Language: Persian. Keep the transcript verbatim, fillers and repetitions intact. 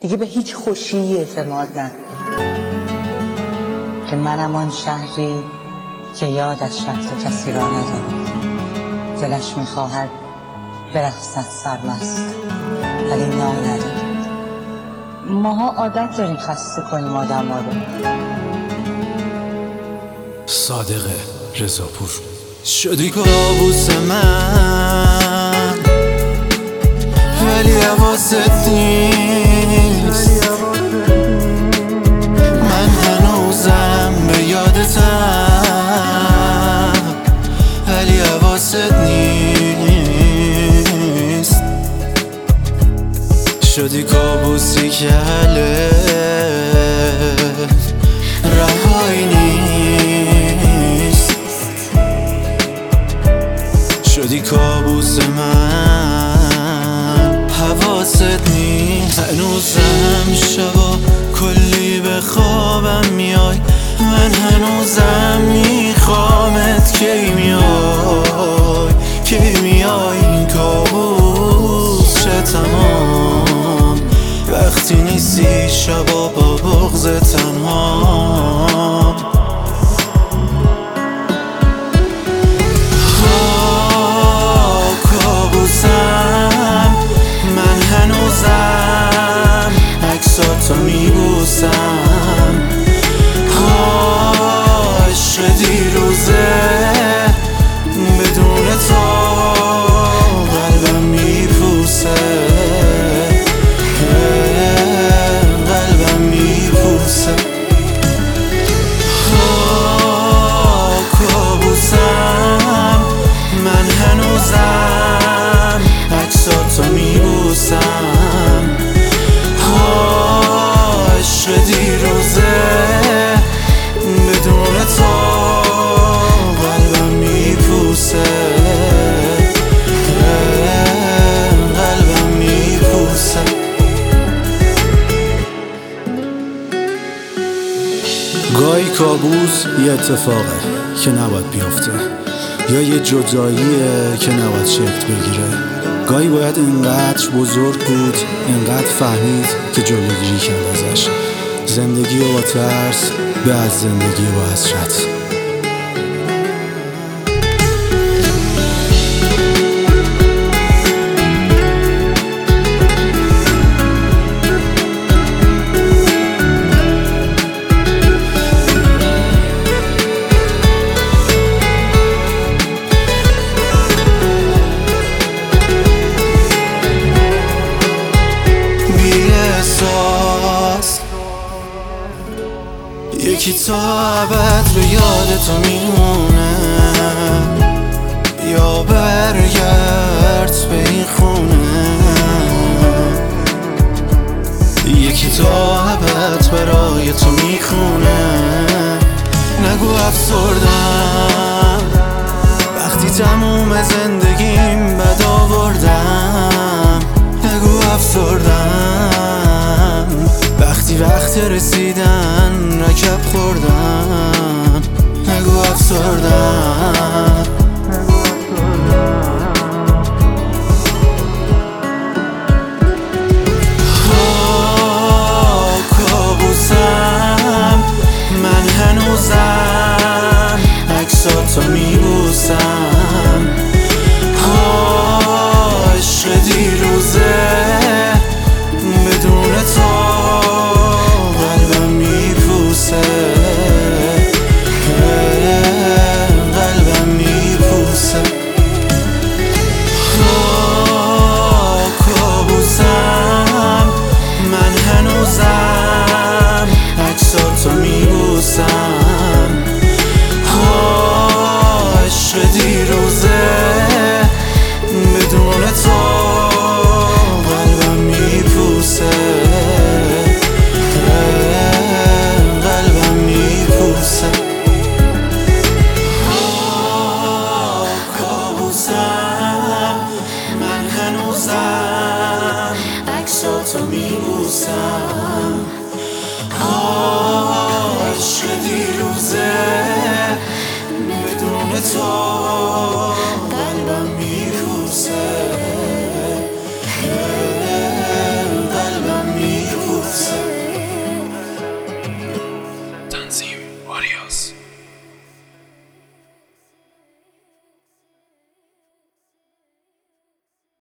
دیگه به هیچ خوشی اعتماد نکن که منم آن شهری که یاد از شهر کسی را ندارد. دلش میخواهد برقصد سرمست ولی نام ندارد. ماها عادت داریم خسته کنیم آدم ها رو. صادق رضاپور. شدی کابوس من ولی حواست نیست، من هنوزم به یادتم ولی حواست نیست. شدی کابوسی که حله رهایی نیست. شدی کابوس من حواست نیست. هنوزم شبا کلی به خوابم میای، من هنوزم میخوامت کی میای کی میای. این کابوس چه تمام وقتی نیستی شبا با بغض تنها. کابوسم من هنوزم عکساتو میبوسم. عشق دیروزه بدون تو قلبم میپوسه، قلبم میپوسه. کابوسم من هنوزم عکساتو میبوسم. عشق دیروزه بدون تو قلبم میپوسه، قلبم میپوسه. گاهی کابوس یه اتفاقه که نباید بیفته، یا یه جداییه که نباید شکل بگیره. گاهی باید اینقدر بزرگ بود، اینقدر فهمید که جلوگیری کرد ازش. زندگی با ترس به از زندگی با حسرت. یکی تا ابد به یاد تو میمونه، یا برگرد به این خونه. یکی تا ابد برای تو میخونه. نگو افسردم وقتی تموم زندگیم بد آوردم. نگو افسردم وقتی وقت رسیدن رکب خوردن. نگو افسردم. کابوسم من هنوزم عکساتو میبوسم. عشق دیروزه بدون تو قلبم میپوسه، قلبم میپوسه. کابوسم من هنوزم عکساتو میبوسم. عشق دیروزه بدون تو قلبم میپوسه، قلبم میپوسه. کابوسم من هنوزم عکساتو میبوسم. عشق